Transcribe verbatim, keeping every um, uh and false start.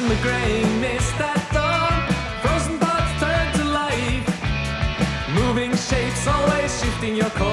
the grey mist at dawn. Frozen thoughts turn to life. Moving shapes always shifting your course.